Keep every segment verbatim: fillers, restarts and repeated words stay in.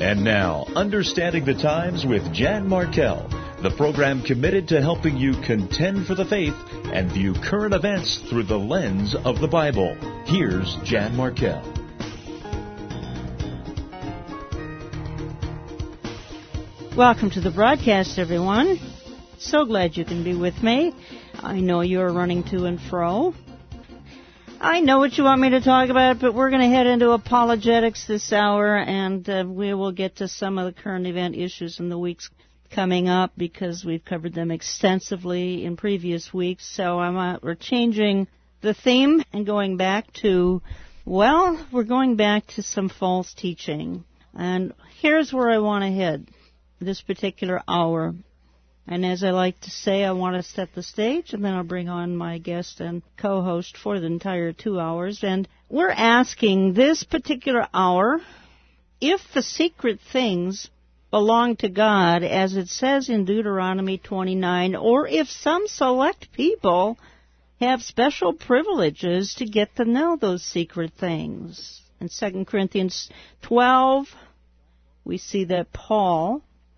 And now, Understanding the Times with Jan Markell, the program committed to helping you contend for the faith and view current events through the lens of the Bible. Here's Jan Markell. Welcome to the broadcast, everyone. So glad you can be with me. I know you're running to and fro. I know what you want me to talk about, but we're going to head into apologetics this hour, and uh, we will get to some of the current event issues in the weeks coming up because we've covered them extensively in previous weeks. So I'm, uh, we're changing the theme and going back to, well, we're going back to some false teaching. And here's where I want to head this particular hour. And as I like to say, I want to set the stage, and then I'll bring on my guest and co-host for the entire two hours. And we're asking this particular hour if the secret things belong to God, as it says in Deuteronomy twenty-nine, or if some select people have special privileges to get to know those secret things. In Second Corinthians twelve, we see that Paul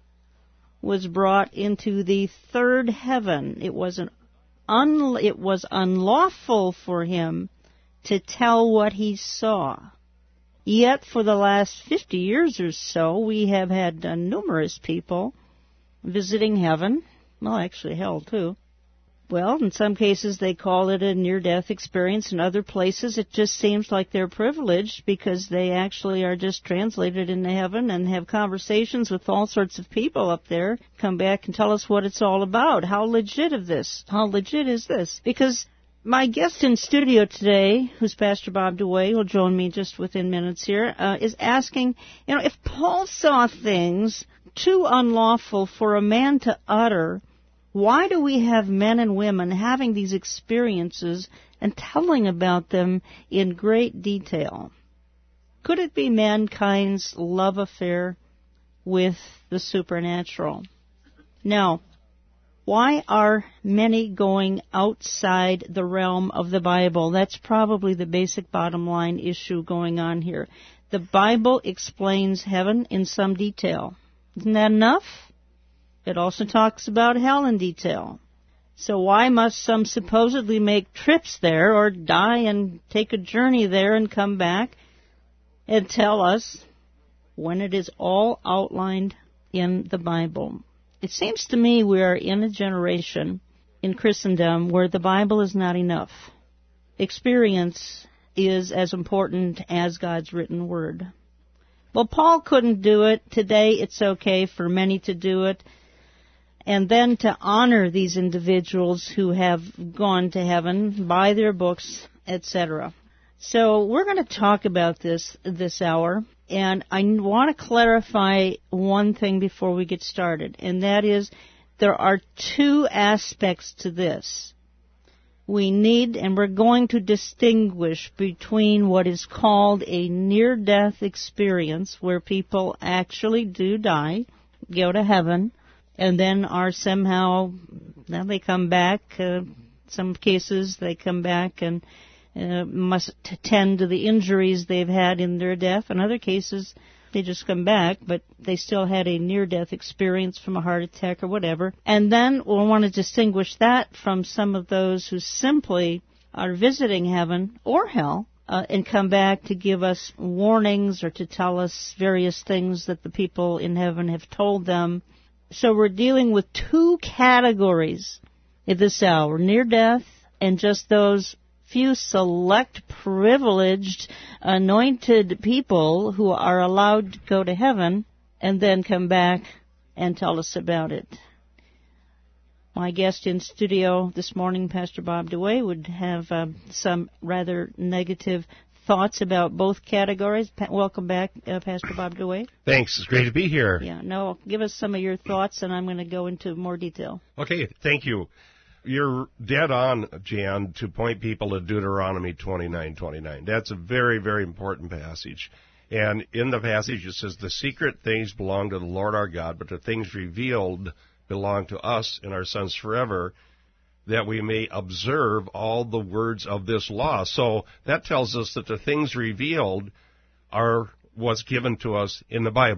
was brought into the third heaven. It was an un, it was unlawful for him to tell what he saw. Yet for the last fifty years or so, we have had uh, numerous people visiting heaven, well, actually hell too. Well, in some cases they call it a near-death experience. In other places it just seems like they're privileged because they actually are just translated into heaven and have conversations with all sorts of people up there, come back and tell us what it's all about. How legit is this? How legit is this? Because my guest in studio today, who's Pastor Bob DeWay, who'll join me just within minutes here, uh, is asking, you know, if Paul saw things too unlawful for a man to utter, why do we have men and women having these experiences and telling about them in great detail? Could it be mankind's love affair with the supernatural? Now, why are many going outside the realm of the Bible? That's probably the basic bottom line issue going on here. The Bible explains heaven in some detail. Isn't that enough? It also talks about hell in detail. So why must some supposedly make trips there or die and take a journey there and come back and tell us when it is all outlined in the Bible? It seems to me we are in a generation in Christendom where the Bible is not enough. Experience is as important as God's written word. Well, Paul couldn't do it. Today it's okay for many to do it. And then to honor these individuals who have gone to heaven, buy their books, et cetera. So we're going to talk about this this hour, and I want to clarify one thing before we get started, and that is there are two aspects to this. We need, and we're going to distinguish between what is called a near-death experience, where people actually do die, go to heaven, and then are somehow, now they come back, uh, some cases they come back and uh, must tend to the injuries they've had in their death. In other cases, they just come back, but they still had a near-death experience from a heart attack or whatever. And then we'll want to distinguish that from some of those who simply are visiting heaven or hell uh, and come back to give us warnings or to tell us various things that the people in heaven have told them. So we're dealing with two categories at this hour, near death and just those few select, privileged, anointed people who are allowed to go to heaven and then come back and tell us about it. My guest in studio this morning, Pastor Bob DeWay, would have uh, some rather negative thoughts about both categories. Pa- welcome back, uh, Pastor Bob DeWay. Thanks. It's great to be here. Yeah, no, give us some of your thoughts, and I'm going to go into more detail. Okay, thank you. You're dead on, Jan, to point people to Deuteronomy twenty-nine twenty-nine. That's a very, very important passage. And in the passage it says, the secret things belong to the Lord our God, but the things revealed belong to us and our sons forever, that we may observe all the words of this law. So that tells us that the things revealed are what's given to us in the Bible.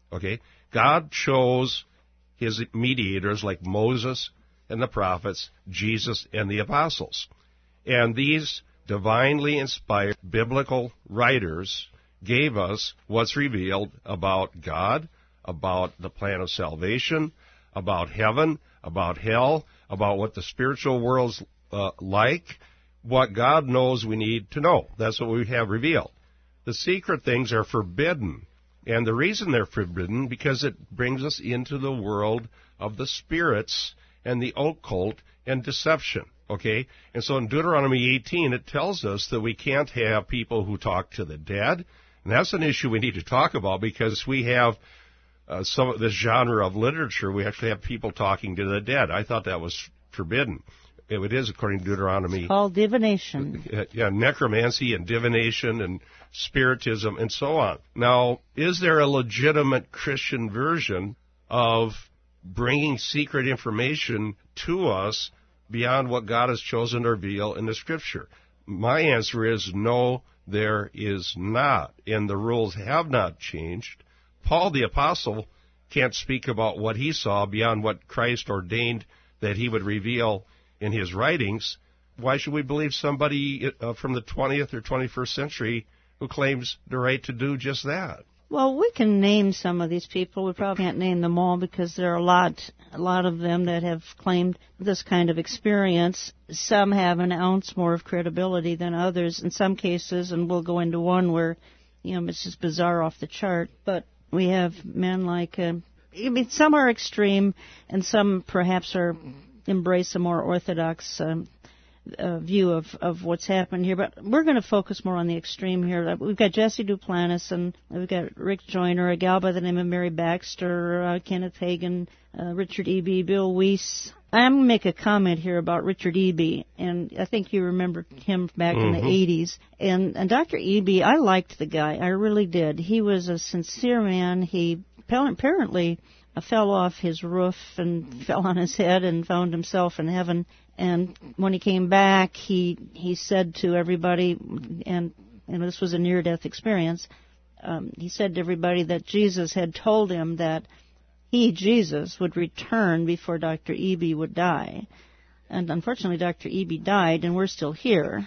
Okay? God chose his mediators like Moses and the prophets, Jesus and the apostles. And these divinely inspired biblical writers gave us what's revealed about God, about the plan of salvation, about heaven, about hell, about what the spiritual world's uh, like, what God knows we need to know. That's what we have revealed. The secret things are forbidden. And the reason they're forbidden, because it brings us into the world of the spirits and the occult and deception. Okay? And so in Deuteronomy eighteen, it tells us that we can't have people who talk to the dead. And that's an issue we need to talk about, because we have uh, some of this genre of literature. We actually have people talking to the dead. I thought that was forbidden. It is according to Deuteronomy. It's called divination. Yeah, necromancy and divination and spiritism and so on. Now, is there a legitimate Christian version of bringing secret information to us beyond what God has chosen to reveal in the Scripture? My answer is no, there is not. And the rules have not changed. Paul the Apostle can't speak about what he saw beyond what Christ ordained that he would reveal in his writings. Why should we believe somebody uh, from the twentieth or twenty-first century who claims the right to do just that? Well, we can name some of these people. We probably can't name them all, because there are a lot, a lot of them that have claimed this kind of experience. Some have an ounce more of credibility than others in some cases, and we'll go into one where, you know, it's just bizarre off the chart. But we have men like, uh, I mean, some are extreme, and some perhaps are embrace a more orthodox um, uh, view of, of what's happened here. But we're going to focus more on the extreme here. We've got Jesse Duplantis, and we've got Rick Joyner, a gal by the name of Mary Baxter, uh, Kenneth Hagin, uh, Richard Eby, Bill Weiss. I'm going to make a comment here about Richard Eby, and I think you remember him back mm-hmm. in the eighties. And, and Doctor Eby, I liked the guy. I really did. He was a sincere man. He apparently fell off his roof and fell on his head and found himself in heaven. And when he came back, he he said to everybody, and, and this was a near-death experience, um, he said to everybody that Jesus had told him that he, Jesus, would return before Doctor Eby would die. And unfortunately, Doctor Eby died, and we're still here.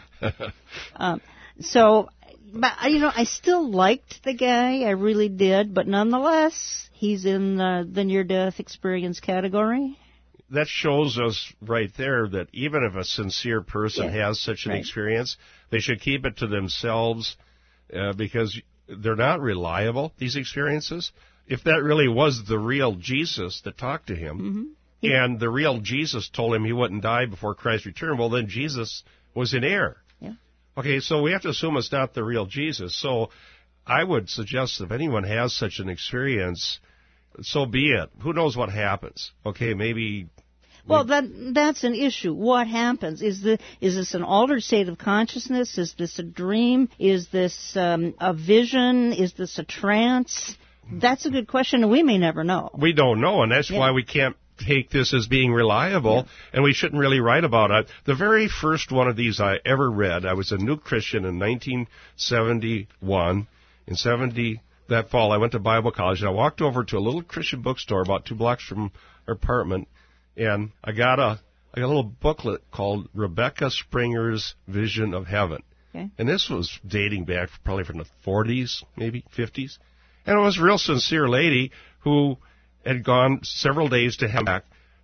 um, so, but, you know, I still liked the guy. I really did. But nonetheless, he's in uh, the near-death experience category. That shows us right there that even if a sincere person yeah, has such an right. experience, they should keep it to themselves uh, because they're not reliable, these experiences. If that really was the real Jesus that talked to him, mm-hmm. yeah. and the real Jesus told him he wouldn't die before Christ's return, well, then Jesus was in error. Yeah. Okay, so we have to assume it's not the real Jesus. So I would suggest if anyone has such an experience, so be it. Who knows what happens? Okay, maybe... Well, that that's an issue. What happens? Is the is this an altered state of consciousness? Is this a dream? Is this um, a vision? Is this a trance? That's a good question, and we may never know. We don't know, and that's yeah. why we can't take this as being reliable, yeah. and we shouldn't really write about it. The very first one of these I ever read, I was a new Christian in nineteen seventy-one. In seventy, that fall, I went to Bible college, and I walked over to a little Christian bookstore about two blocks from our apartment, and I got a, I got a little booklet called Rebecca Springer's Vision of Heaven. Okay. And this was dating back probably from the forties, maybe fifties. And it was a real sincere lady who had gone several days to heaven.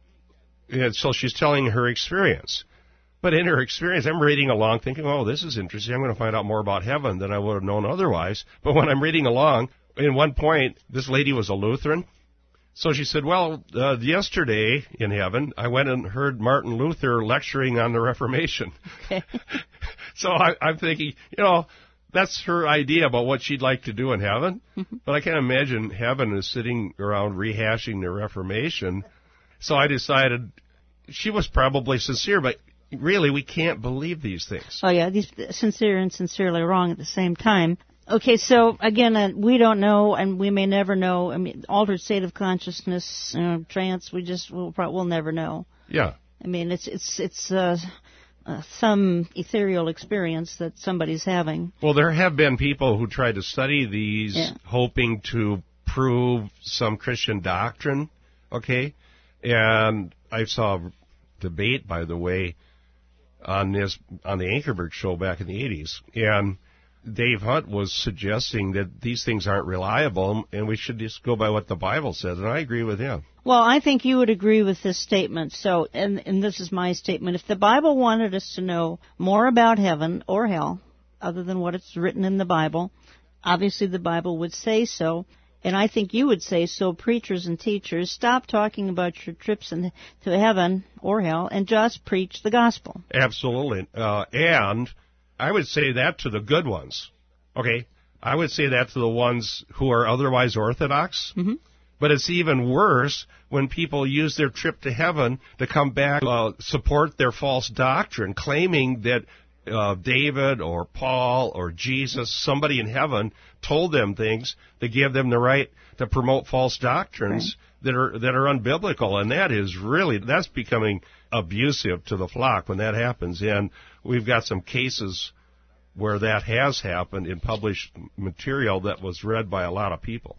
And so she's telling her experience. But in her experience, I'm reading along thinking, oh, this is interesting. I'm going to find out more about heaven than I would have known otherwise. But when I'm reading along, in one point, this lady was a Lutheran. So she said, well, uh, yesterday in heaven, I went and heard Martin Luther lecturing on the Reformation. Okay. So I, I'm thinking, you know, that's her idea about what she'd like to do in heaven. Mm-hmm. But I can't imagine heaven is sitting around rehashing the Reformation. So I decided she was probably sincere, but really we can't believe these things. Oh, yeah, these sincere and sincerely wrong at the same time. Okay, so again, uh, we don't know, and we may never know. I mean, altered state of consciousness, you know, trance. We just we'll, we'll never know. Yeah. I mean, it's it's it's uh, uh, some ethereal experience that somebody's having. Well, there have been people who tried to study these, yeah. hoping to prove some Christian doctrine, okay? And I saw a debate, by the way, on this on the Ankerberg show back in the eighties, and Dave Hunt was suggesting that these things aren't reliable and we should just go by what the Bible says, and I agree with him. Well, I think you would agree with this statement. So, and, and this is my statement. If the Bible wanted us to know more about heaven or hell, other than what it's written in the Bible, obviously the Bible would say so. And I think you would say so, preachers and teachers, stop talking about your trips in, to heaven or hell and just preach the gospel. Absolutely. Uh, and I would say that to the good ones, okay? I would say that to the ones who are otherwise orthodox. Mm-hmm. But it's even worse when people use their trip to heaven to come back, uh, support their false doctrine, claiming that uh, David or Paul or Jesus, somebody in heaven, told them things to give them the right to promote false doctrines right. that are that are unbiblical. And that is really, that's becoming abusive to the flock when that happens. And we've got some cases where that has happened in published material that was read by a lot of people.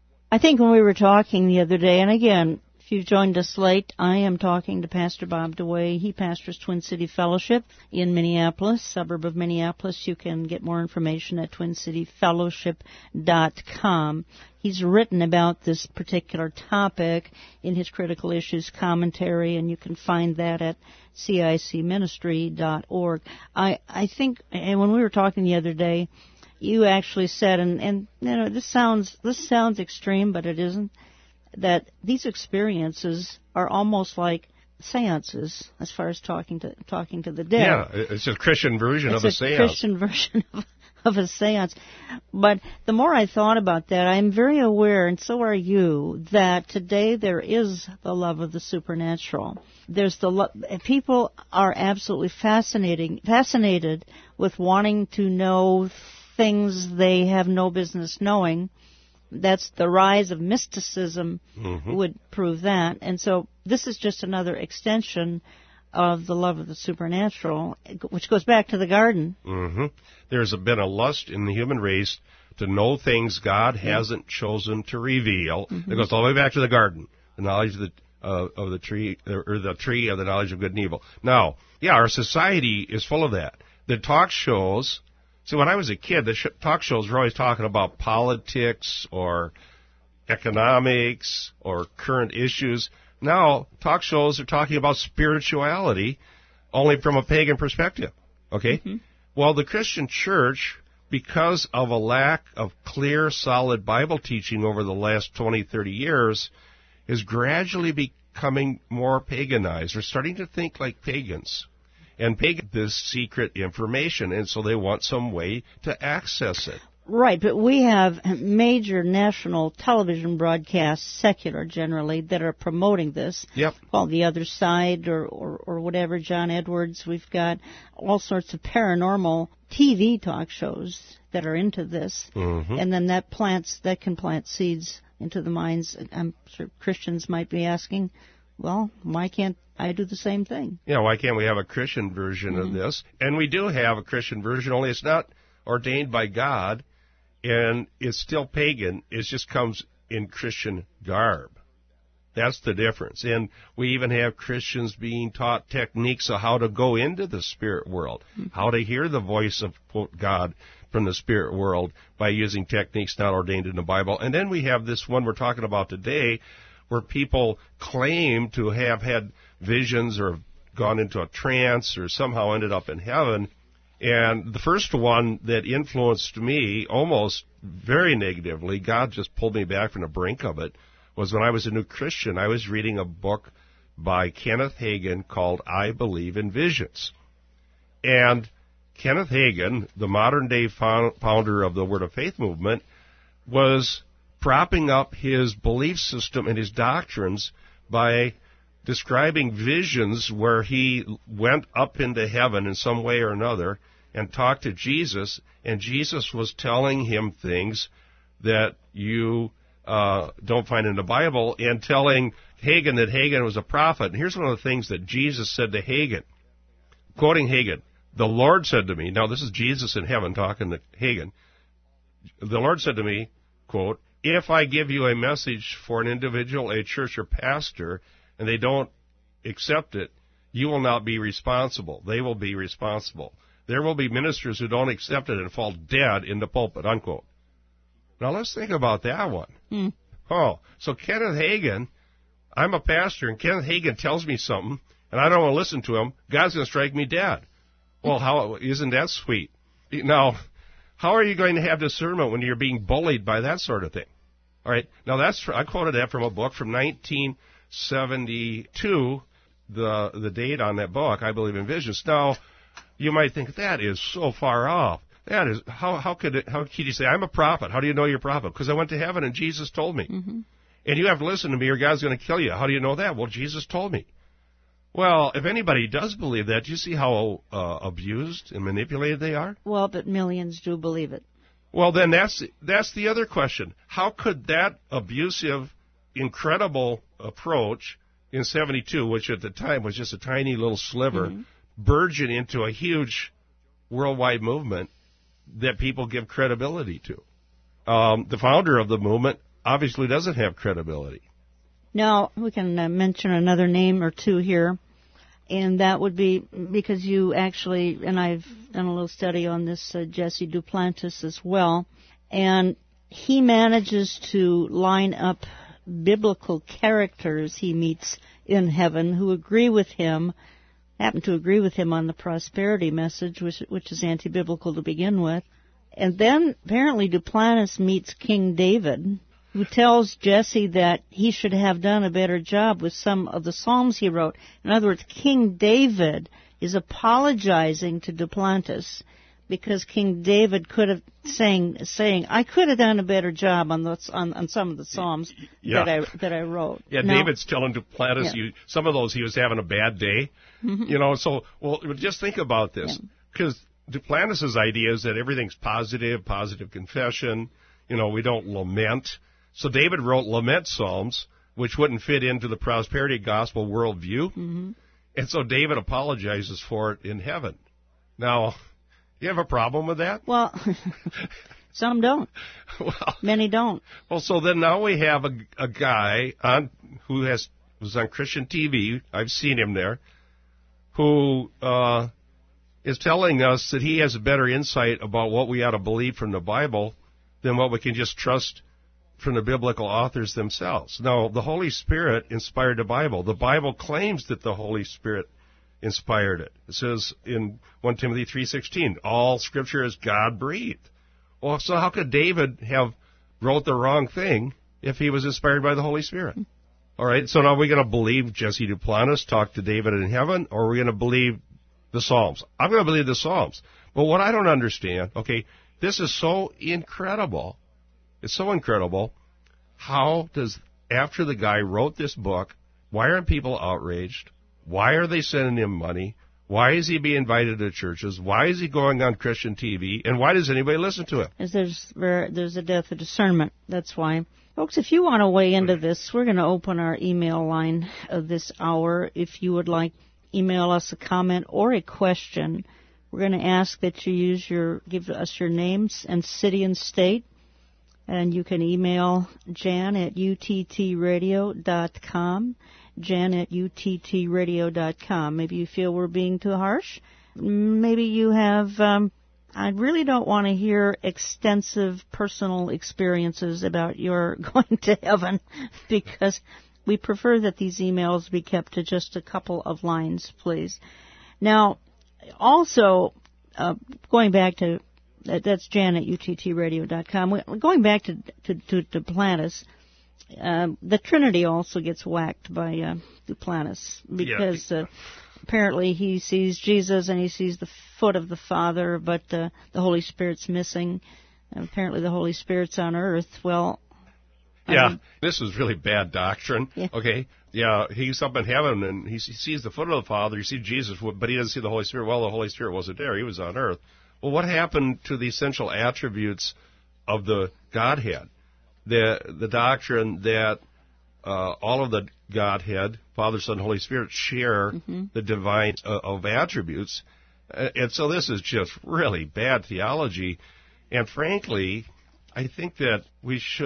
I think when we were talking the other day, and again, if you've joined us late, I am talking to Pastor Bob DeWay. He pastors Twin City Fellowship in Minneapolis, suburb of Minneapolis. You can get more information at twin city fellowship dot com. He's written about this particular topic in his Critical Issues commentary, and you can find that at C I C ministry dot org. I, I think, and when we were talking the other day, you actually said, and, and you know, this sounds this sounds extreme, but it isn't, that these experiences are almost like seances as far as talking to talking to the dead. Yeah, it's a Christian version it's of a, a seance. Christian version of, of a seance. But the more I thought about that, I'm very aware, and so are you, that today there is the love of the supernatural. There's the lo- people are absolutely fascinating, fascinated with wanting to know things they have no business knowing. That's the rise of mysticism mm-hmm. would prove that. And so this is just another extension of the love of the supernatural, which goes back to the garden. Mm-hmm. There's been a lust in the human race to know things God mm-hmm. hasn't chosen to reveal. Mm-hmm. It goes all the way back to the garden, the knowledge of the uh, of the tree, or the tree of the knowledge of good and evil. Now, yeah, our society is full of that. The talk shows. See, when I was a kid, the sh- talk shows were always talking about politics or economics or current issues. Now, talk shows are talking about spirituality, only from a pagan perspective. Okay? Mm-hmm. Well, the Christian church, because of a lack of clear, solid Bible teaching over the last twenty, thirty years, is gradually becoming more paganized. We're starting to think like pagans. And pagan this secret information, and so they want some way to access it. Right, but we have major national television broadcasts, secular generally, that are promoting this. Yep. Called The Other Side or, or, or whatever, John Edwards. We've got all sorts of paranormal T V talk shows that are into this. Mm-hmm. And then that plants, that can plant seeds into the minds. I'm sure Christians might be asking, well, why can't I do the same thing? Yeah, why can't we have a Christian version mm-hmm. of this? And we do have a Christian version, only it's not ordained by God, and it's still pagan. It just comes in Christian garb. That's the difference. And we even have Christians being taught techniques of how to go into the spirit world, mm-hmm. how to hear the voice of, quote, God from the spirit world by using techniques not ordained in the Bible. And then we have this one we're talking about today, where people claim to have had visions or gone into a trance or somehow ended up in heaven. And the first one that influenced me almost very negatively, God just pulled me back from the brink of it, was when I was a new Christian. I was reading a book by Kenneth Hagin called I Believe in Visions. And Kenneth Hagin, the modern-day founder of the Word of Faith movement, was propping up his belief system and his doctrines by describing visions where he went up into heaven in some way or another and talked to Jesus, and Jesus was telling him things that you uh, don't find in the Bible, and telling Hagin that Hagin was a prophet. And here's one of the things that Jesus said to Hagin, quoting Hagin, "The Lord said to me," now this is Jesus in heaven talking to Hagin, "The Lord said to me, quote, if I give you a message for an individual, a church or pastor, and they don't accept it, you will not be responsible. They will be responsible. There will be ministers who don't accept it and fall dead in the pulpit, unquote. Now let's think about that one. Hmm. Oh, so Kenneth Hagin, I'm a pastor, and Kenneth Hagin tells me something, and I don't want to listen to him. God's going to strike me dead. Well, how isn't that sweet? Now, how are you going to have discernment when you're being bullied by that sort of thing? All right. Now, that's I quoted that from a book from nineteen seventy-two, the the date on that book, I Believe in Visions. Now, you might think that is so far off. That is how how could it, how could you say I'm a prophet? How do you know you're a prophet? Because I went to heaven and Jesus told me. Mm-hmm. And you have to listen to me or God's going to kill you. How do you know that? Well, Jesus told me. Well, if anybody does believe that, do you see how uh, abused and manipulated they are? Well, but millions do believe it. Well, then that's that's the other question. How could that abusive, incredible approach in seventy-two, which at the time was just a tiny little sliver, mm-hmm. burgeon into a huge worldwide movement that people give credibility to? Um, the founder of the movement obviously doesn't have credibility. Now, we can uh, mention another name or two here, and that would be because you actually, and I've done a little study on this, uh, Jesse Duplantis as well, and he manages to line up biblical characters he meets in heaven who agree with him, happen to agree with him on the prosperity message, which, which is anti-biblical to begin with. And then apparently Duplantis meets King David, who tells Jesse that he should have done a better job with some of the Psalms he wrote. In other words, King David is apologizing to Duplantis because King David could have saying saying I could have done a better job on those on, on some of the Psalms yeah. that I that I wrote. Yeah, now, David's telling Duplantis yeah. you, some of those he was having a bad day. Mm-hmm. You know, so well, just think about this because yeah. Duplantis' idea is that everything's positive, positive confession. You know, we don't lament. So David wrote lament psalms, which wouldn't fit into the prosperity gospel worldview. Mm-hmm. And so David apologizes for it in heaven. Now, you have a problem with that? Well, some don't. Well, many don't. Well, so then now we have a, a guy on who has was on Christian T V. I've seen him there, who uh, is telling us that he has a better insight about what we ought to believe from the Bible than what we can just trust from the biblical authors themselves. Now, the Holy Spirit inspired the Bible. The Bible claims that the Holy Spirit inspired it. It says in First Timothy three sixteen, all Scripture is God-breathed. Well, so how could David have wrote the wrong thing if he was inspired by the Holy Spirit? All right, so now are we going to believe Jesse Duplantis talked to David in heaven, or are we going to believe the Psalms? I'm going to believe the Psalms. But what I don't understand, okay, this is so incredible. It's so incredible. How does, after the guy wrote this book, why aren't people outraged? Why are they sending him money? Why is he being invited to churches? Why is he going on Christian T V? And why does anybody listen to him? As there's there's a death of discernment. That's why. Folks, if you want to weigh into this, we're going to open our email line of this hour. If you would like, email us a comment or a question. We're going to ask that you use your, give us your names and city and state. And you can email Jan at U T T radio dot com, Jan at U T T radio dot com. Maybe you feel we're being too harsh. Maybe you have, um, I really don't want to hear extensive personal experiences about your going to heaven, because we prefer that these emails be kept to just a couple of lines, please. Now, also, uh, going back to That's Jan at U T T radio dot com. Going back to to, to Duplantis, uh, the Trinity also gets whacked by uh, Duplantis because yeah. uh, apparently he sees Jesus and he sees the foot of the Father, but uh, the Holy Spirit's missing. And apparently the Holy Spirit's on earth. Well, yeah, I mean, this is really bad doctrine. Yeah. Okay, yeah, he's up in heaven and he sees the foot of the Father. He sees Jesus, but he doesn't see the Holy Spirit. Well, the Holy Spirit wasn't there; he was on earth. Well, what happened to the essential attributes of the Godhead? The the doctrine that uh, all of the Godhead, Father, Son, Holy Spirit, share mm-hmm. the divine uh, of attributes. Uh, and so this is just really bad theology. And frankly, I think that we should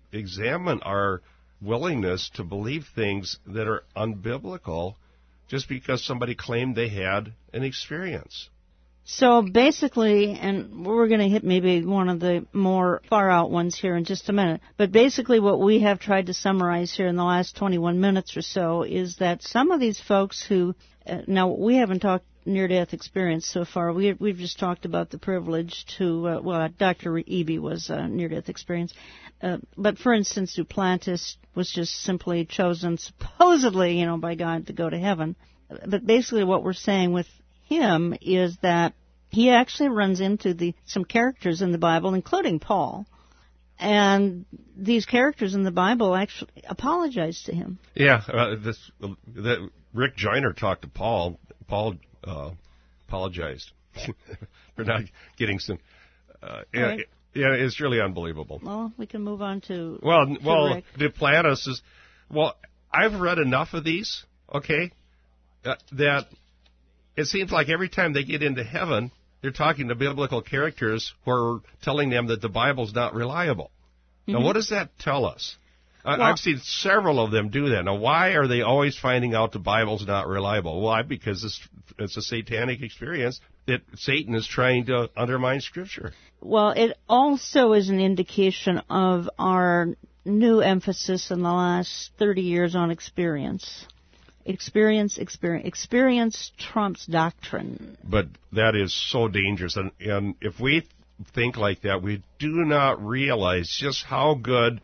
examine our willingness to believe things that are unbiblical just because somebody claimed they had an experience. So basically, and we're going to hit maybe one of the more far-out ones here in just a minute, but basically what we have tried to summarize here in the last twenty-one minutes or so is that some of these folks who, uh, now we haven't talked near-death experience so far. We, we've just talked about the privilege to, uh, well, Doctor Eby was a near-death experience. Uh, but for instance, Duplantis was just simply chosen supposedly, you know, by God to go to heaven. But basically what we're saying with him is that he actually runs into the some characters in the Bible, including Paul, and these characters in the Bible actually apologize to him. Yeah, uh, this uh, that Rick Joyner talked to Paul. Paul uh, apologized for not getting some. Uh, yeah, right. it, yeah, it's really unbelievable. Well, we can move on to well, to well, Rick. Duplantis is. Well, I've read enough of these. Okay, uh, that. It seems like every time they get into heaven, they're talking to biblical characters who are telling them that the Bible's not reliable. Mm-hmm. Now, what does that tell us? I, well, I've seen several of them do that. Now, why are they always finding out the Bible's not reliable? Why? Because it's, it's a satanic experience that Satan is trying to undermine Scripture. Well, it also is an indication of our new emphasis in the last thirty years on experience. Experience, experience, experience trumps doctrine. But that is so dangerous. And, and if we think like that, we do not realize just how good,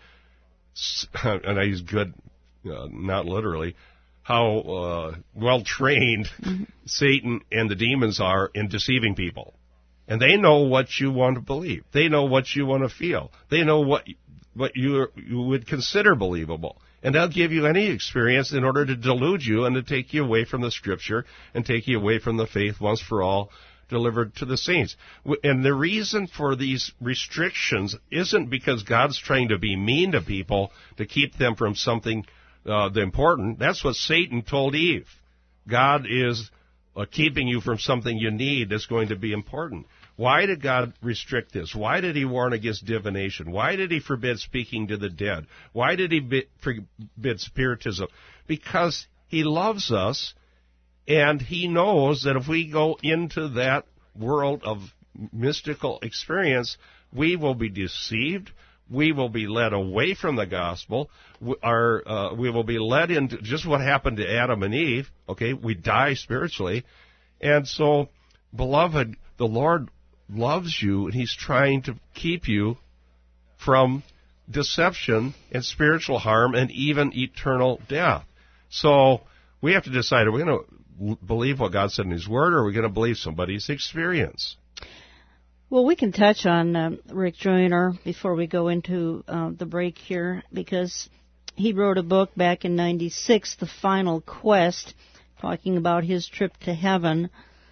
and I use good, uh, not literally, how uh, well-trained mm-hmm. Satan and the demons are in deceiving people. And they know what you want to believe. They know what you want to feel. They know what what you you would consider believable. And they'll give you any experience in order to delude you and to take you away from the Scripture and take you away from the faith once for all delivered to the saints. And the reason for these restrictions isn't because God's trying to be mean to people to keep them from something uh, important. That's what Satan told Eve. God is uh, keeping you from something you need that's going to be important. Why did God restrict this? Why did he warn against divination? Why did he forbid speaking to the dead? Why did he be, forbid spiritism? Because he loves us, and he knows that if we go into that world of mystical experience, we will be deceived, we will be led away from the gospel, we, our, uh, we will be led into just what happened to Adam and Eve, okay? We die spiritually. And so, beloved, the Lord loves you, and he's trying to keep you from deception and spiritual harm and even eternal death. So we have to decide, are we going to believe what God said in his word, or are we going to believe somebody's experience? Well, we can touch on uh, Rick Joyner before we go into uh, the break here, because he wrote a book back in ninety-six, The Final Quest, talking about his trip to heaven.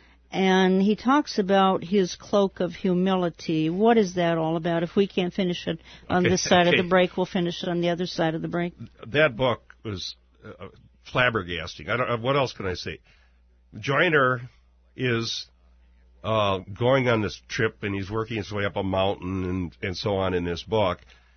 And he talks about his cloak of humility. What is that all about? If we can't finish it on okay, this side okay. of the break, we'll finish it on the other side of the break. That book was uh, flabbergasting. I don't. What else can I say? Joyner is uh, going on this trip, and he's working his way up a mountain and, and so on in this book.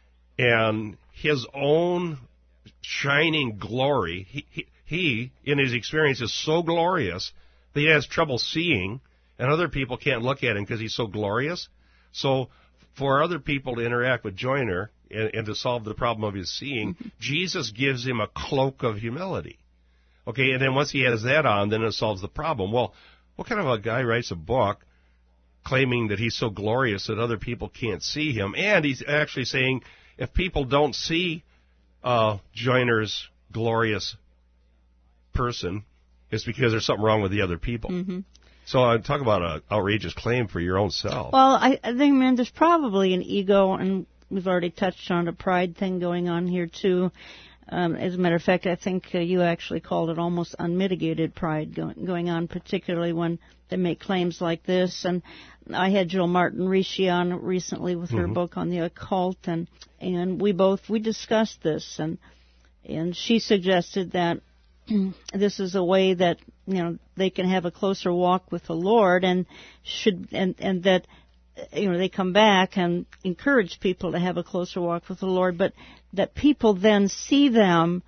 And his own shining glory, he, he, he in his experience, is so glorious that he has trouble seeing, and other people can't look at him because he's so glorious. So for other people to interact with Joyner and, and to solve the problem of his seeing, Jesus gives him a cloak of humility. Okay, and then once he has that on, then it solves the problem. Well, what kind of a guy writes a book claiming that he's so glorious that other people can't see him? And he's actually saying if people don't see uh, Joyner's glorious person, it's because there's something wrong with the other people. Mm-hmm. So I talk about an outrageous claim for your own self. Well, I, I think, man, there's probably an ego, and we've already touched on a pride thing going on here, too. Um, as a matter of fact, I think uh, you actually called it almost unmitigated pride going, going on, particularly when they make claims like this. And I had Jill Martin Ricci on recently with her mm-hmm. book on the occult, and, and we both, we discussed this, and and she suggested that this is a way that, you know, they can have a closer walk with the Lord, and should and, and that you know, they come back and encourage people to have a closer walk with the Lord, but that people then see them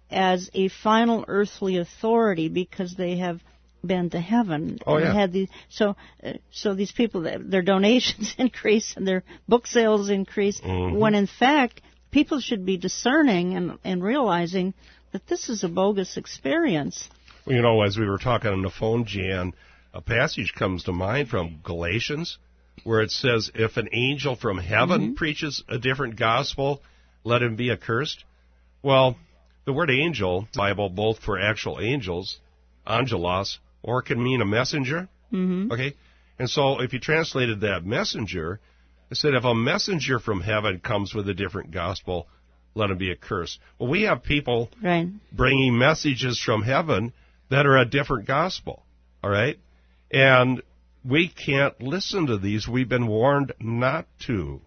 as a final earthly authority because they have been to heaven. Oh, yeah. And had these, so, uh, so these people, their donations increase and their book sales increase, mm-hmm. when in fact people should be discerning and, and realizing that this is a bogus experience. Well, you know, as we were talking on the phone, Jan, a passage comes to mind from Galatians where it says, if an angel from heaven mm-hmm. preaches a different gospel, let him be accursed. Well, the word angel, Bible, both for actual angels, angelos, or it can mean a messenger. Mm-hmm. Okay? And so if you translated that messenger, it said if a messenger from heaven comes with a different gospel, let him be accursed. Well, we have people right. bringing messages from heaven that are a different gospel. All right? And we can't listen to these. We've been warned not to.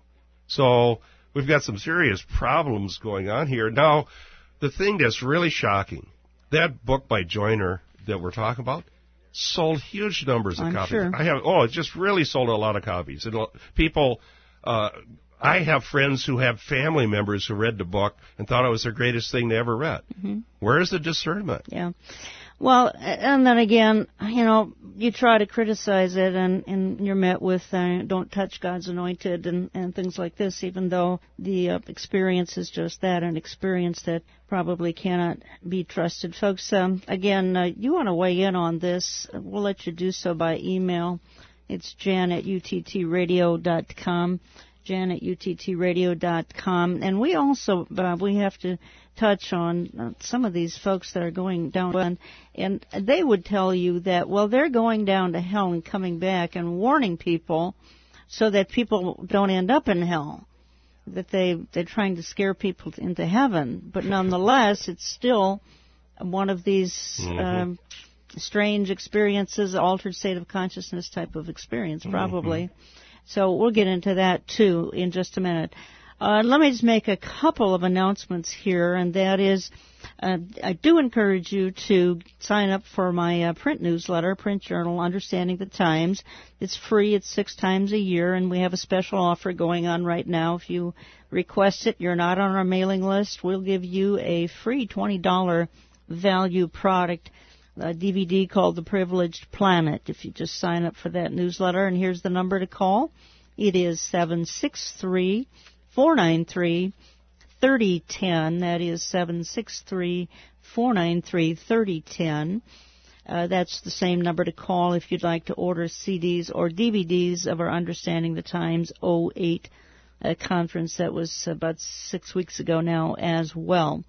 So we've got some serious problems going on here. Now, the thing that's really shocking, that book by Joyner that we're talking about sold huge numbers of I'm copies. Sure. I have, oh, it just really sold a lot of copies. And people, uh, I have friends who have family members who read the book and thought it was the greatest thing they ever read. Mm-hmm. Where is the discernment? Yeah. Well, and then again, you know, you try to criticize it, and, and you're met with uh, don't touch God's anointed and, and things like this, even though the uh, experience is just that, an experience that probably cannot be trusted. Folks, um, again, uh, you want to weigh in on this, we'll let you do so by email. It's jan at u t t radio dot com. jan at u t t radio dot com. And we also, uh, we have to touch on uh, some of these folks that are going down, and, and they would tell you that, well, they're going down to hell and coming back and warning people so that people don't end up in hell, that they, they're trying to scare people into heaven. But nonetheless, it's still one of these mm-hmm. um, strange experiences, altered state of consciousness type of experience, probably. Mm-hmm. So we'll get into that, too, in just a minute. Uh, let me just make a couple of announcements here, and that is uh, I do encourage you to sign up for my uh, print newsletter, print journal, Understanding the Times. It's free. It's six times a year, and we have a special offer going on right now. If you request it, you're not on our mailing list, we'll give you a free twenty dollars value product, a D V D called The Privileged Planet, if you just sign up for that newsletter. And here's the number to call. It is seven six three, four nine three, three oh one oh. That is seven six three, four nine three, three oh one oh. Uh, that's the same number to call if you'd like to order C Ds or D V Ds of our Understanding the Times oh eight uh, conference that was about six weeks ago now as well.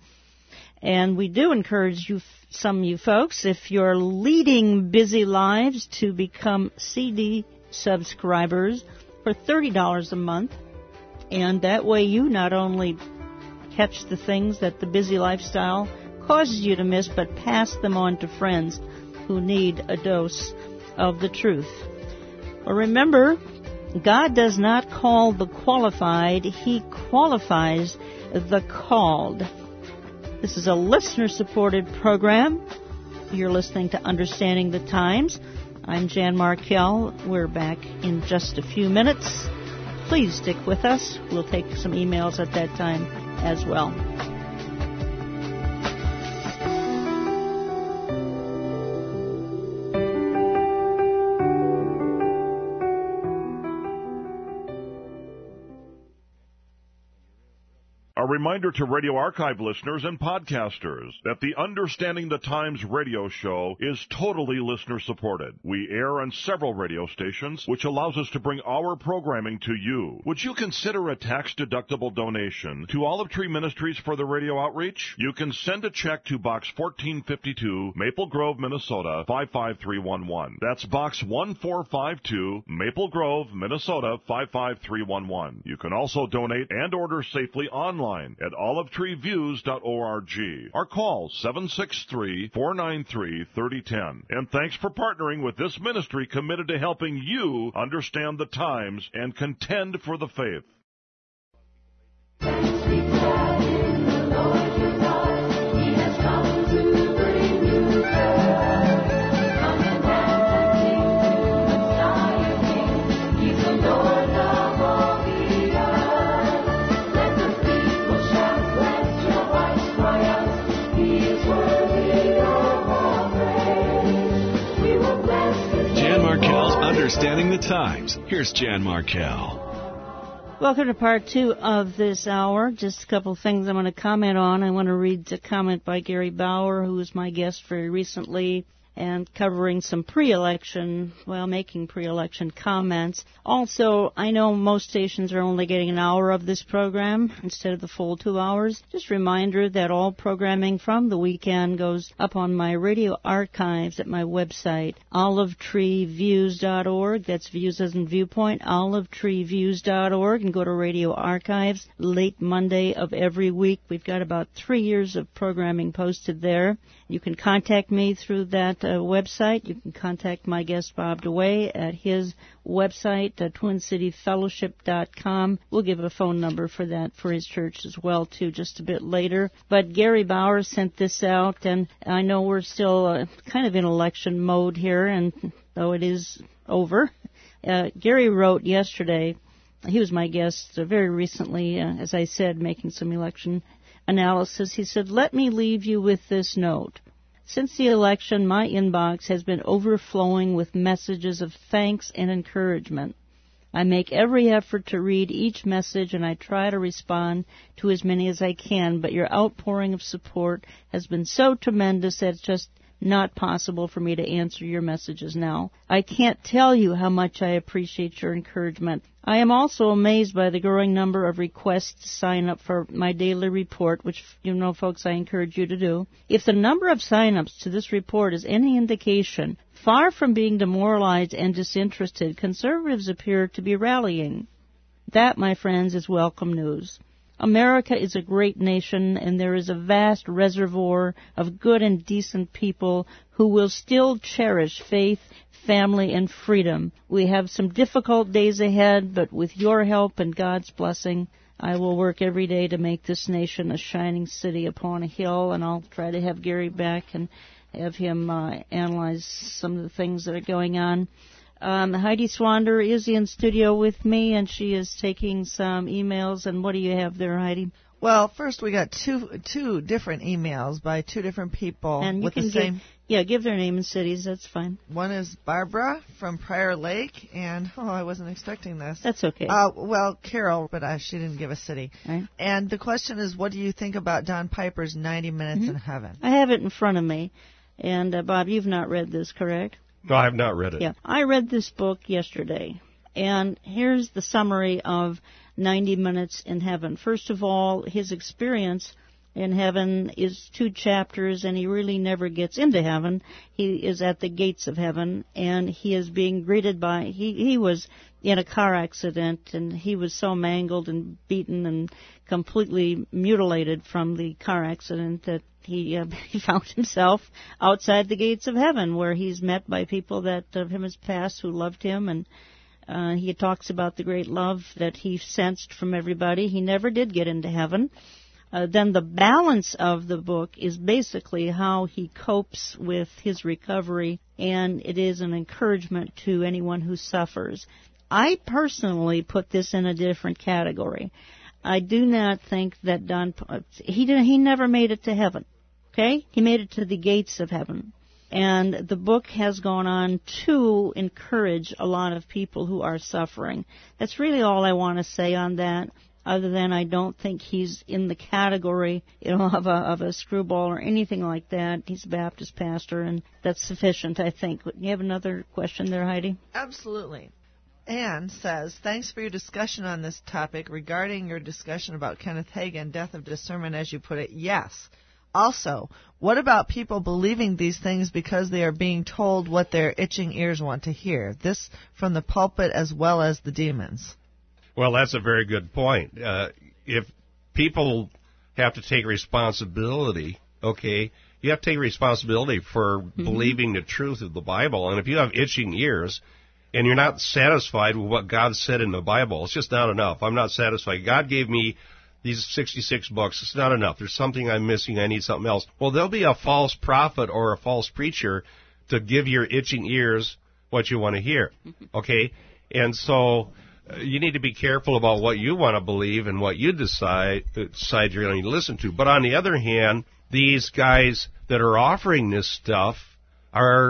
And we do encourage you, some of you folks, if you're leading busy lives, to become C D subscribers for thirty dollars a month. And that way you not only catch the things that the busy lifestyle causes you to miss, but pass them on to friends who need a dose of the truth. Well, remember, God does not call the qualified, He qualifies the called. This is a listener-supported program. You're listening to Understanding the Times. I'm Jan Markell. We're back in just a few minutes. Please stick with us. We'll take some emails at that time as well. A reminder to Radio Archive listeners and podcasters that the Understanding the Times radio show is totally listener-supported. We air on several radio stations, which allows us to bring our programming to you. Would you consider a tax-deductible donation to Olive Tree Ministries for the radio outreach? You can send a check to Box fourteen fifty-two, Maple Grove, Minnesota, five five three one one. That's Box one four five two, Maple Grove, Minnesota, five five three one one. You can also donate and order safely online at olive tree views dot org or call seven six three, four nine three, three oh one oh. And thanks for partnering with this ministry committed to helping you understand the times and contend for the faith. He's the Lord. Understanding the Times. Here's Jan Markell. Welcome to part two of this hour. Just a couple of things I'm going to comment on. I want to read a comment by Gary Bauer, who was my guest very recently, and covering some pre-election, well, making pre-election comments. Also, I know most stations are only getting an hour of this program instead of the full two hours. Just a reminder that all programming from the weekend goes up on my radio archives at my website, olive tree views dot org. That's views as in viewpoint, olive tree views dot org, and go to radio archives late Monday of every week. We've got about three years of programming posted there. You can contact me through that uh, website. You can contact my guest, Bob DeWay, at his website, uh, twin city fellowship dot com. We'll give a phone number for that for his church as well, too, just a bit later. But Gary Bauer sent this out, and I know we're still uh, kind of in election mode here, and though it is over. Uh, Gary wrote yesterday, he was my guest uh, very recently, uh, as I said, making some election analysis. He said, "Let me leave you with this note. Since the election, my inbox has been overflowing with messages of thanks and encouragement. I make every effort to read each message, and I try to respond to as many as I can, but your outpouring of support has been so tremendous that it's just not possible for me to answer your messages now. I can't tell you how much I appreciate your encouragement. I am also amazed by the growing number of requests to sign up for my daily report, which, you know, folks, I encourage you to do. If the number of sign-ups to this report is any indication, far from being demoralized and disinterested, conservatives appear to be rallying. That, my friends, is welcome news. America is a great nation, and there is a vast reservoir of good and decent people who will still cherish faith, family, and freedom. We have some difficult days ahead, but with your help and God's blessing, I will work every day to make this nation a shining city upon a hill, and I'll try to have Gary back and have him uh, analyze some of the things that are going on. Um, Heidi Swander is in studio with me, and she is taking some emails. And what do you have there, Heidi? Well, first we got two two different emails by two different people and you with can the same. Give, yeah, give their name and cities. That's fine. One is Barbara from Prior Lake, and oh, I wasn't expecting this. That's okay. Uh, well, Carol, but uh, she didn't give a city. Right. And the question is, what do you think about Don Piper's ninety minutes mm-hmm. in Heaven? I have it in front of me, and uh, Bob, you've not read this, correct? No, I have not read it. Yeah, I read this book yesterday, and here's the summary of ninety minutes in Heaven. First of all, his experience in heaven is two chapters, and he really never gets into heaven. He is at the gates of heaven, and he is being greeted by, he, he was in a car accident, and he was so mangled and beaten and completely mutilated from the car accident that He, uh, he found himself outside the gates of heaven, where he's met by people that of him his past who loved him, and uh, he talks about the great love that he sensed from everybody. He never did get into heaven. Uh, then the balance of the book is basically how he copes with his recovery, and it is an encouragement to anyone who suffers. I personally put this in a different category. I do not think that Don, he did, he never made it to heaven, okay? He made it to the gates of heaven. And the book has gone on to encourage a lot of people who are suffering. That's really all I want to say on that, other than I don't think he's in the category, you know, of a, of a screwball or anything like that. He's a Baptist pastor, and that's sufficient, I think. You have another question there, Heidi? Absolutely. Anne says, thanks for your discussion on this topic. Regarding your discussion about Kenneth Hagin, death of discernment, as you put it, yes. Also, what about people believing these things because they are being told what their itching ears want to hear? This from the pulpit as well as the demons. Well, that's a very good point. Uh, if people have to take responsibility, okay, you have to take responsibility for mm-hmm. believing the truth of the Bible. And if you have itching ears, and you're not satisfied with what God said in the Bible, it's just not enough. I'm not satisfied. God gave me these sixty-six books. It's not enough. There's something I'm missing. I need something else. Well, there'll be a false prophet or a false preacher to give your itching ears what you want to hear, okay? And so uh, you need to be careful about what you want to believe and what you decide, decide you're going to listen to. But on the other hand, these guys that are offering this stuff are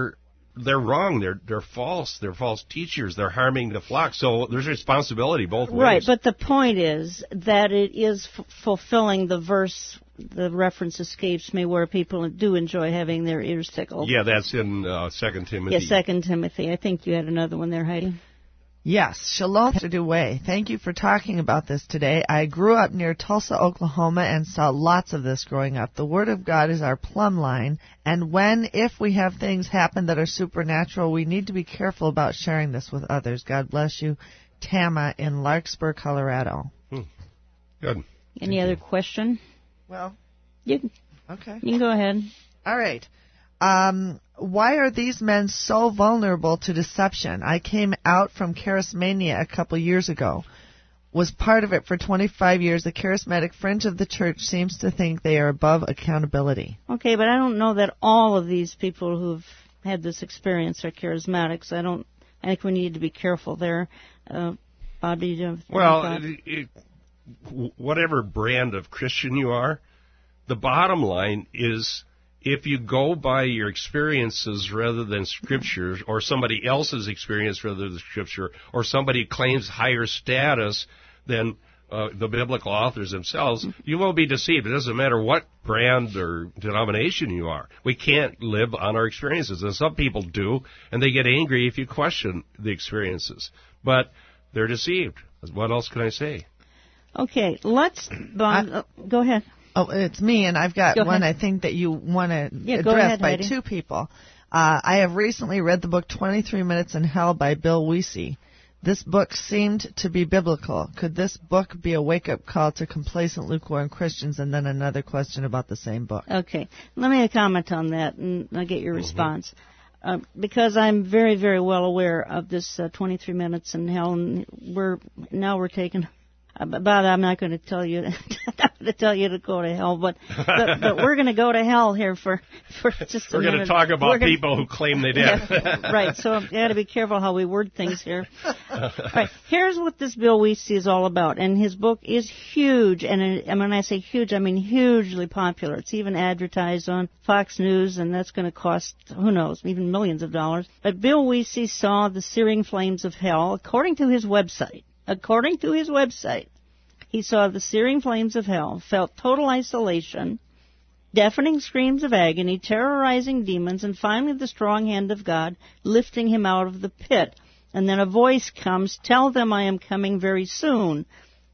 they're wrong. They're they're false. They're false teachers. They're harming the flock. So there's responsibility both ways. Right, but the point is that it is f- fulfilling the verse. The reference escapes me where people do enjoy having their ears tickled. Yeah, that's in uh, Second Timothy. Yeah, Second Timothy. I think you had another one there, Heidi. Yes, Shalom to do way. Thank you for talking about this today. I grew up near Tulsa, Oklahoma, and saw lots of this growing up. The Word of God is our plumb line, and when, if we have things happen that are supernatural, we need to be careful about sharing this with others. God bless you. Tama in Larkspur, Colorado. Hmm. Good. Any Thank other you. question? Well, You can, okay. you can go ahead. All right. Um, why are these men so vulnerable to deception? I came out from Charismania a couple years ago. Was part of it for twenty-five years. The charismatic fringe of the church seems to think they are above accountability. Okay, but I don't know that all of these people who've had this experience are charismatics. I don't. I think we need to be careful there. Uh, Bobby, do you have Well, thought? it, it, whatever brand of Christian you are, the bottom line is if you go by your experiences rather than Scripture, or somebody else's experience rather than Scripture, or somebody claims higher status than uh, the biblical authors themselves, you will be deceived. It doesn't matter what brand or denomination you are. We can't live on our experiences, and some people do, and they get angry if you question the experiences. But they're deceived. What else can I say? Okay, let's. Bon, uh, go ahead. Oh, it's me, and I've got Go one ahead. I think that you want to Yeah, go address ahead, by Heidi. two people. Uh, I have recently read the book twenty-three minutes in Hell by Bill Wiese. This book seemed to be biblical. Could this book be a wake-up call to complacent, lukewarm Christians? And then another question about the same book. Okay, let me comment on that, and I'll get your response. Uh, because I'm very, very well aware of this uh, twenty-three minutes in hell, and we're now we're taking. About I'm not going to tell you. I'm not going to tell you to go to hell, but but, but we're going to go to hell here for for just a We're minute. going to talk about gonna, people who claim they did. Yeah, right. So you got to be careful how we word things here. All right. Here's what this Bill Wiese is all about, and his book is huge. And, it, and when I say huge, I mean hugely popular. It's even advertised on Fox News, and that's going to cost who knows, even millions of dollars. But Bill Wiese saw the searing flames of hell, according to his website. According to his website, he saw the searing flames of hell, felt total isolation, deafening screams of agony, terrorizing demons, and finally the strong hand of God lifting him out of the pit. And then a voice comes, "Tell them I am coming very soon."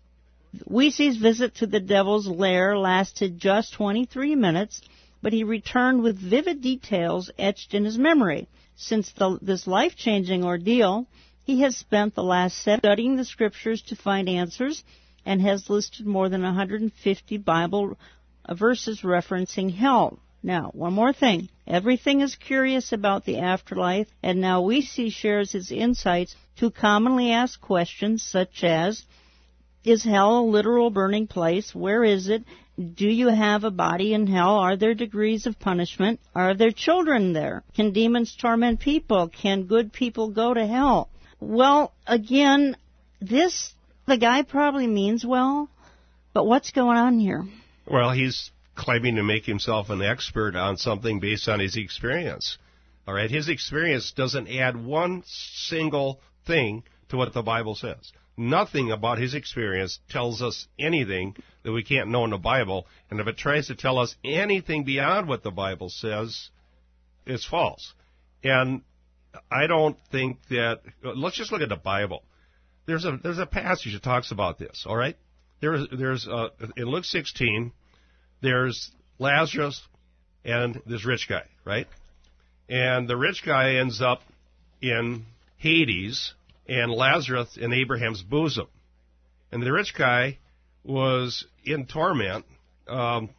Wiese's visit to the devil's lair lasted just twenty-three minutes, but he returned with vivid details etched in his memory. Since the, this life-changing ordeal, he has spent the last seven studying the Scriptures to find answers and has listed more than one hundred fifty Bible verses referencing hell. Now, one more thing. Everything is curious about the afterlife, and now Wiese shares his insights to commonly asked questions such as, is hell a literal burning place? Where is it? Do you have a body in hell? Are there degrees of punishment? Are there children there? Can demons torment people? Can good people go to hell? Well, again, this, the guy probably means well, but what's going on here? Well, he's claiming to make himself an expert on something based on his experience. All right, his experience doesn't add one single thing to what the Bible says. Nothing about his experience tells us anything that we can't know in the Bible, and if it tries to tell us anything beyond what the Bible says, it's false. And I don't think that. Let's just look at the Bible. There's a there's a passage that talks about this. All right, there's there's uh, in Luke sixteen, there's Lazarus and this rich guy, right? And the rich guy ends up in Hades, and Lazarus in Abraham's bosom. And the rich guy was in torment, um,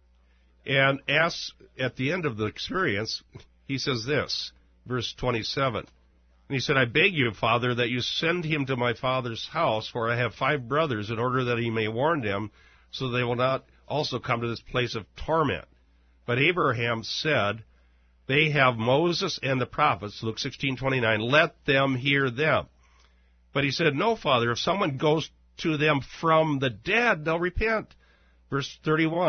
and asks at the end of the experience, he says this. Verse twenty-seven. And he said, I beg you, Father, that you send him to my father's house, for I have five brothers, in order that he may warn them, so they will not also come to this place of torment. But Abraham said, they have Moses and the prophets, Luke sixteen twenty-nine, let them hear them. But he said, no, Father, if someone goes to them from the dead, they'll repent. Verse thirty-one.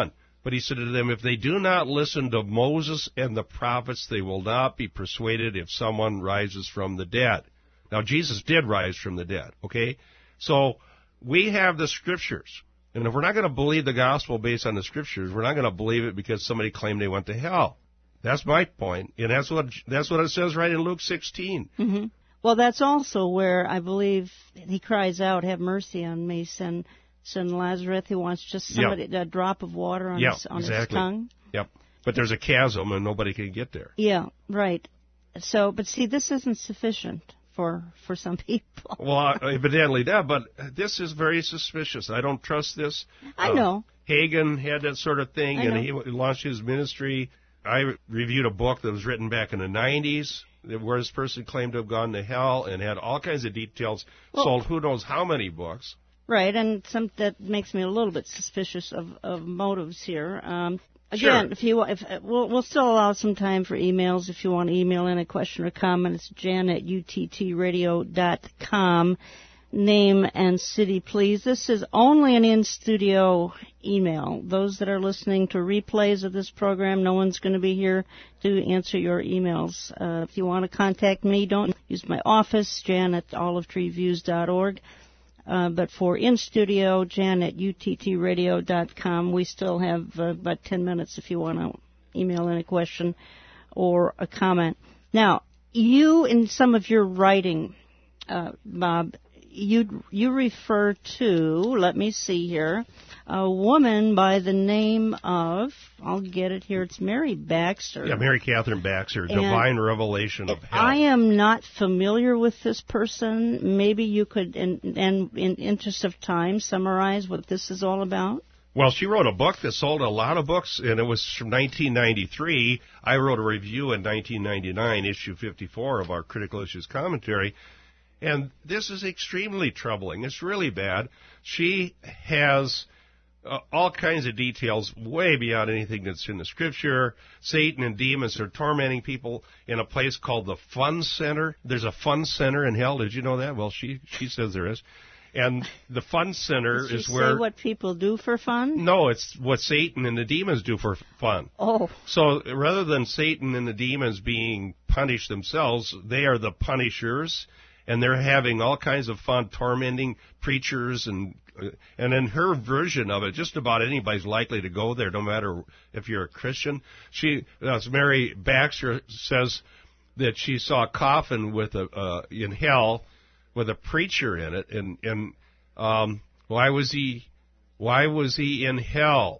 But he said to them, if they do not listen to Moses and the prophets, they will not be persuaded if someone rises from the dead. Now, Jesus did rise from the dead, okay? So we have the Scriptures. And if we're not going to believe the gospel based on the Scriptures, we're not going to believe it because somebody claimed they went to hell. That's my point. And that's what that's what it says right in Luke sixteen. Mm-hmm. Well, that's also where I believe he cries out, have mercy on me, send, send Lazarus. He wants just somebody, yep. a drop of water on, yep, his, on exactly. his tongue. Yep. But there's a chasm and nobody can get there. Yeah, right. So, but see, this isn't sufficient for for some people. Well, evidently that, but this is very suspicious. I don't trust this. I uh, know. Hagen had that sort of thing, I and know. he launched his ministry. I reviewed a book that was written back in the nineties, where this person claimed to have gone to hell and had all kinds of details, well, sold who knows how many books. Right, and some that makes me a little bit suspicious of, of motives here. Um, again, sure. if you if we'll, we'll still allow some time for emails if you want to email in a question or comment. It's Jan at U T T radio dot com. Name and city, please. This is only an in-studio email. Those that are listening to replays of this program, no one's going to be here to answer your emails. Uh, if you want to contact me, don't use my office, Jan at olive tree views dot org. Uh, but for in-studio, Jan at U T T radio dot com. We still have uh, about ten minutes if you want to email in a question or a comment. Now, you, in some of your writing, uh, Bob, You you refer to, let me see here, a woman by the name of, I'll get it here, it's Mary Baxter. Yeah, Mary Catherine Baxter, and Divine Revelation of Hell. I am not familiar with this person. Maybe you could, in, in, in interest of time, summarize what this is all about? Well, she wrote a book that sold a lot of books, and it was from nineteen ninety-three. I wrote a review in nineteen ninety-nine, issue fifty-four of our Critical Issues Commentary. And this is extremely troubling. It's really bad. She has uh, all kinds of details way beyond anything that's in the Scripture. Satan and demons are tormenting people in a place called the Fun Center. There's a Fun Center in hell. Did you know that? Well, she she says there is. And the Fun Center Did she is where... say what people do for fun? No, it's what Satan and the demons do for fun. Oh. So rather than Satan and the demons being punished themselves, they are the punishers. And they're having all kinds of fun tormenting preachers, and and in her version of it, just about anybody's likely to go there, no matter if you're a Christian. She, as Mary Baxter says, that she saw a coffin with a uh, in hell with a preacher in it, and and um, why was he why was he in hell?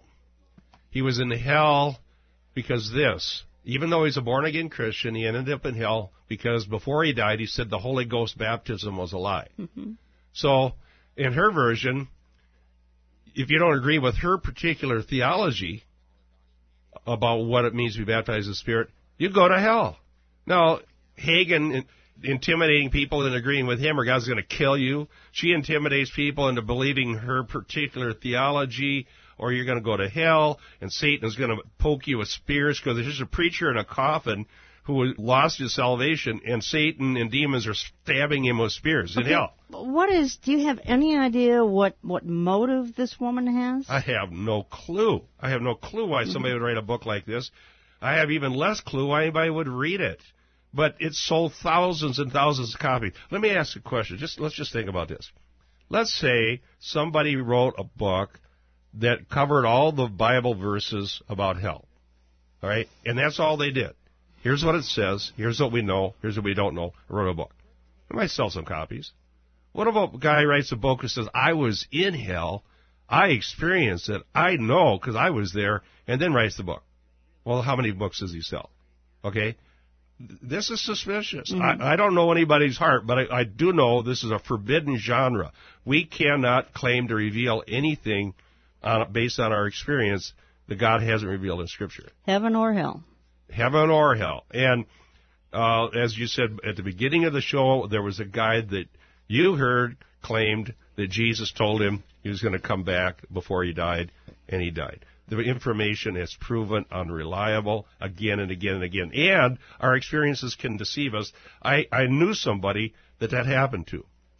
He was in hell because this. Even though he's a born-again Christian, he ended up in hell because before he died, he said the Holy Ghost baptism was a lie. Mm-hmm. So, in her version, if you don't agree with her particular theology about what it means to be baptized in the Spirit, you go to hell. Now, Hagen intimidating people and agreeing with him, or God's going to kill you. She intimidates people into believing her particular theology, or you're going to go to hell, and Satan is going to poke you with spears, because there's just a preacher in a coffin who lost his salvation, and Satan and demons are stabbing him with spears in okay. hell. What is, do you have any idea what, what motive this woman has? I have no clue. I have no clue why somebody would write a book like this. I have even less clue why anybody would read it. But it sold thousands and thousands of copies. Let me ask a question. Just let's just think about this. Let's say somebody wrote a book that covered all the Bible verses about hell. All right? And that's all they did. Here's what it says. Here's what we know. Here's what we don't know. I wrote a book. I might sell some copies. What about a guy who writes a book who says, I was in hell, I experienced it, I know because I was there, and then writes the book? Well, how many books does he sell? Okay? This is suspicious. Mm-hmm. I, I don't know anybody's heart, but I, I do know this is a forbidden genre. We cannot claim to reveal anything on, based on our experience that God hasn't revealed in Scripture. Heaven or hell. Heaven or hell. And uh, as you said at the beginning of the show, there was a guy that you heard claimed that Jesus told him he was going to come back before he died, and he died. The information is proven unreliable again and again and again. And our experiences can deceive us. I, I knew somebody that that happened to.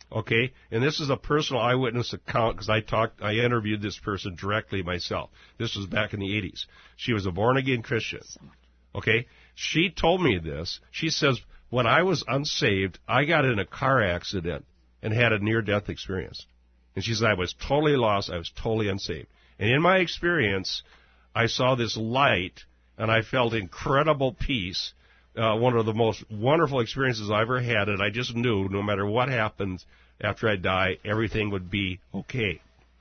Okay, and this is a personal eyewitness account because I talked, I interviewed this person directly myself. This was back in the eighties. She was a born-again Christian. Okay, she told me this. She says, when I was unsaved, I got in a car accident and had a near-death experience. And she said, I was totally lost. I was totally unsaved. And in my experience, I saw this light, and I felt incredible peace. Uh, one of the most wonderful experiences I ever had, and I just knew no matter what happened after I die, everything would be okay.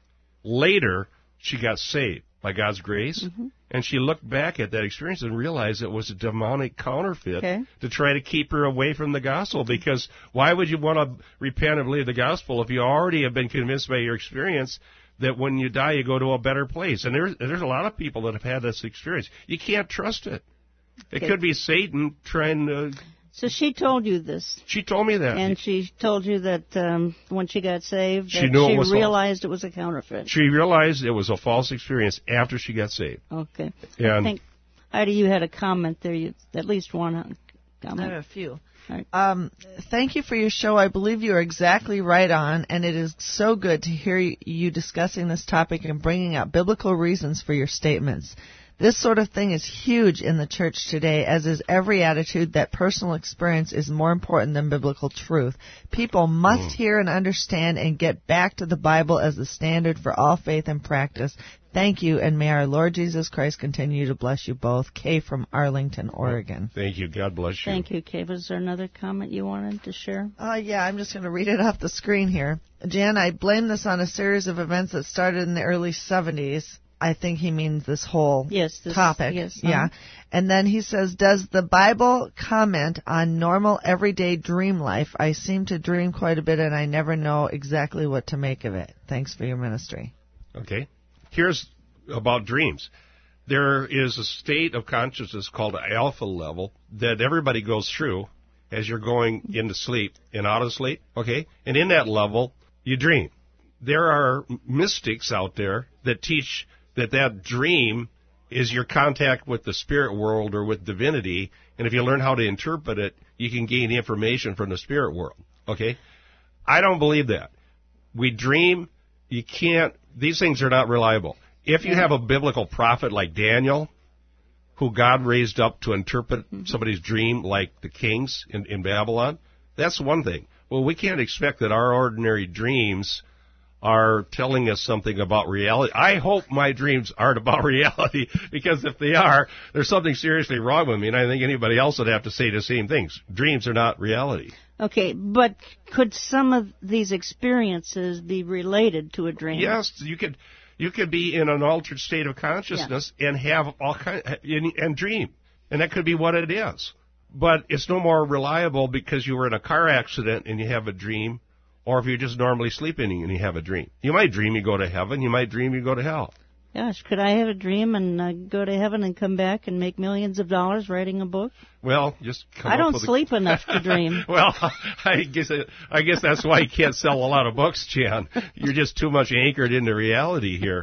Later, she got saved by God's grace, mm-hmm. and she looked back at that experience and realized it was a demonic counterfeit okay. to try to keep her away from the gospel, because why would you want to repent and believe the gospel if you already have been convinced by your experience that when you die you go to a better place? And there's, there's a lot of people that have had this experience. You can't trust it. It okay. could be Satan trying to... So she told you this. She told me that. And she told you that um, when she got saved, she, that knew she it was realized false. It was a counterfeit. She realized it was a false experience after she got saved. Okay. And I think, Heidi, you had a comment there. You, at least one comment. I have a few. Right. Um, thank you for your show. I believe you are exactly right on, and it is so good to hear you discussing this topic and bringing out biblical reasons for your statements. This sort of thing is huge in the church today, as is every attitude that personal experience is more important than biblical truth. People must mm. hear and understand and get back to the Bible as the standard for all faith and practice. Thank you, and may our Lord Jesus Christ continue to bless you both. Kay from Arlington, Oregon. Thank you. God bless you. Thank you, Kay. Was there another comment you wanted to share? Uh, yeah, I'm just going to read it off the screen here. Jan, I blame this on a series of events that started in the early seventies. I think he means this whole yes, this, topic. Yes, yeah. Uh-huh. And then he says, does the Bible comment on normal everyday dream life? I seem to dream quite a bit and I never know exactly what to make of it. Thanks for your ministry. Okay. Here's about dreams. There is a state of consciousness called an alpha level that everybody goes through as you're going into sleep and out of sleep. Okay. And in that level, you dream. There are mystics out there that teach that that dream is your contact with the spirit world or with divinity, and if you learn how to interpret it, you can gain information from the spirit world. Okay? I don't believe that. We dream, you can't, these things are not reliable. If you have a biblical prophet like Daniel, who God raised up to interpret mm-hmm. somebody's dream like the kings in, in Babylon, that's one thing. Well, we can't expect that our ordinary dreams are telling us something about reality. I hope my dreams aren't about reality, because if they are, there's something seriously wrong with me, and I think anybody else would have to say the same things. Dreams are not reality. Okay, but could some of these experiences be related to a dream? Yes, you could. You could be in an altered state of consciousness yeah. and have all kind and, and dream, and that could be what it is. But it's no more reliable because you were in a car accident and you have a dream, or if you're just normally sleeping and you have a dream. You might dream you go to heaven. You might dream you go to hell. Gosh, could I have a dream and uh, go to heaven and come back and make millions of dollars writing a book? Well, just come I up don't with sleep a... enough to dream. Well, I guess it, I guess that's why you can't sell a lot of books, Jan. You're just too much anchored into reality here.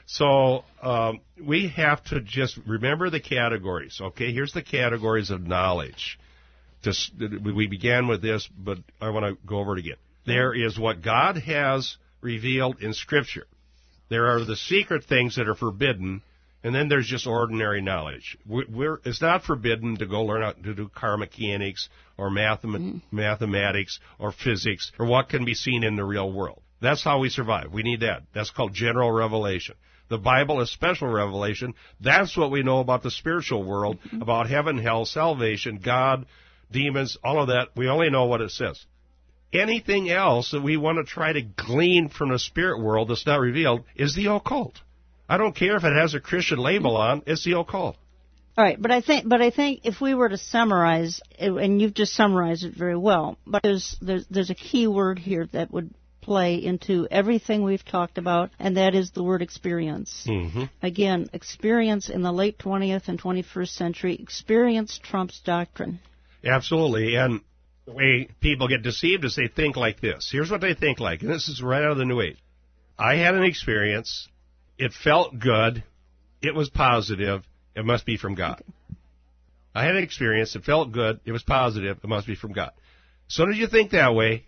So um, we have to just remember the categories. Okay, here's the categories of knowledge. Just, we began with this, but I want to go over it again. There is what God has revealed in Scripture. There are the secret things that are forbidden, and then there's just ordinary knowledge. We're, it's not forbidden to go learn how to do car mechanics or mathemat- mm. mathematics or physics or what can be seen in the real world. That's how we survive. We need that. That's called general revelation. The Bible is special revelation. That's what we know about the spiritual world, mm-hmm. about heaven, hell, salvation, God, demons, all of that. We only know what it says. Anything else that we want to try to glean from the spirit world that's not revealed is the occult. I don't care if it has a Christian label on, it's the occult. All right, but I think, but I think if we were to summarize, and you've just summarized it very well, but there's there's there's a key word here that would play into everything we've talked about, and that is the word experience. Mm-hmm. Again, experience in the late twentieth and twenty-first century, experience trumps doctrine. Absolutely, and the way people get deceived is they think like this. Here's what they think like, and this is right out of the New Age. I had an experience. It felt good. It was positive. It must be from God. Okay. I had an experience. It felt good. It was positive. It must be from God. As soon as you think that way,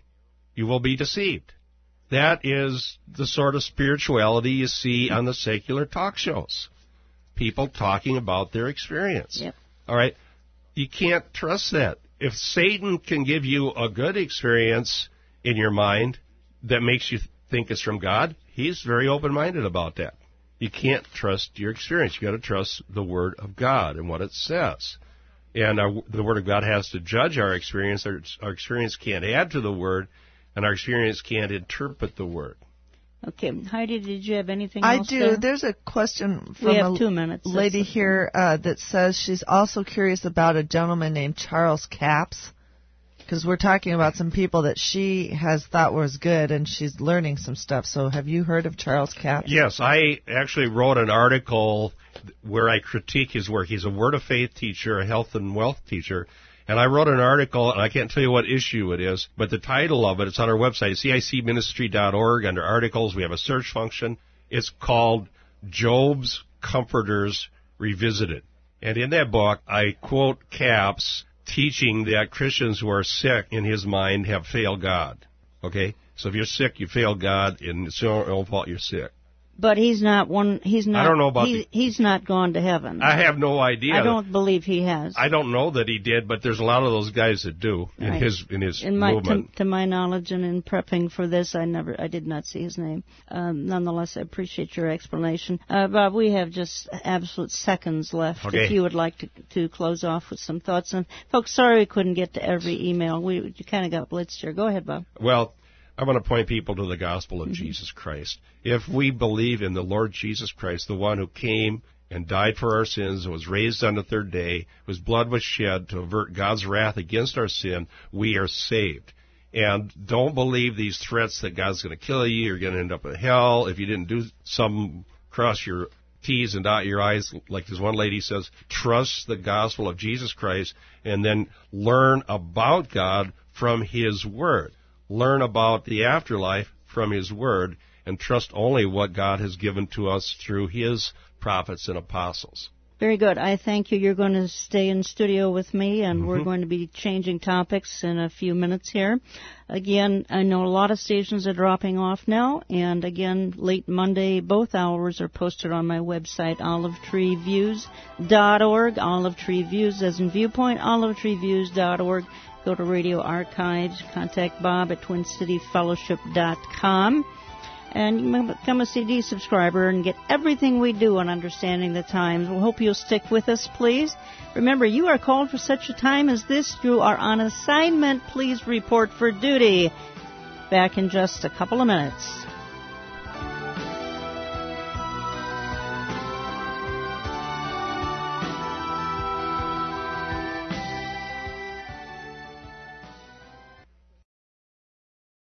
you will be deceived. That is the sort of spirituality you see on the secular talk shows. People talking about their experience. Yep. All right? You can't trust that. If Satan can give you a good experience in your mind that makes you think it's from God, he's very open-minded about that. You can't trust your experience. You've got to trust the Word of God and what it says. And our, the Word of God has to judge our experience. Our, our experience can't add to the Word, and our experience can't interpret the Word. Okay. Heidi, did you have anything I else do. there? There's a question We have from a two minutes. lady That's here uh, that says she's also curious about a gentleman named Charles Capps, because we're talking about some people that she has thought was good, and she's learning some stuff. So have you heard of Charles Capps? Yes, I actually wrote an article where I critique his work. He's a Word of Faith teacher, a health and wealth teacher. And I wrote an article, and I can't tell you what issue it is, but the title of it, it's on our website, C I C ministry dot org. Under articles, we have a search function. It's called Job's Comforters Revisited. And in that book, I quote Capps teaching that Christians who are sick, in his mind, have failed God. Okay? So if you're sick, you fail God, and it's your own fault you're sick. But he's not one. He's not. I don't know about he, the, He's not gone to heaven. I have no idea. I don't believe he has. I don't know that he did, but there's a lot of those guys that do in Right. his in his in my, movement. To, to my knowledge, and in prepping for this, I never, I did not see his name. Um, nonetheless, I appreciate your explanation, uh, Bob. We have just absolute seconds left. Okay. If you would like to to close off with some thoughts, and folks, sorry we couldn't get to every email. We you kind of got blitzed here. Go ahead, Bob. Well, I want to point people to the gospel of mm-hmm. Jesus Christ. If we believe in the Lord Jesus Christ, the one who came and died for our sins, was raised on the third day, whose blood was shed to avert God's wrath against our sin, we are saved. And don't believe these threats that God's going to kill you, you're going to end up in hell if you didn't do some, cross your T's and dot your I's, like this one lady says. Trust the gospel of Jesus Christ and then learn about God from His Word. Learn about the afterlife from His Word, and trust only what God has given to us through His prophets and apostles. Very good. I thank you. You're going to stay in studio with me, and mm-hmm. we're going to be changing topics in a few minutes here. Again, I know a lot of stations are dropping off now, and again, late Monday, both hours are posted on my website, olive tree views dot org, Olive Tree Views as in viewpoint, olive tree views dot org. Go to Radio Archives, contact Bob at twin city fellowship dot com, and you can become a C D subscriber and get everything we do on Understanding the Times. We hope you'll stick with us, please. Remember, you are called for such a time as this. You are on assignment. Please report for duty. Back in just a couple of minutes.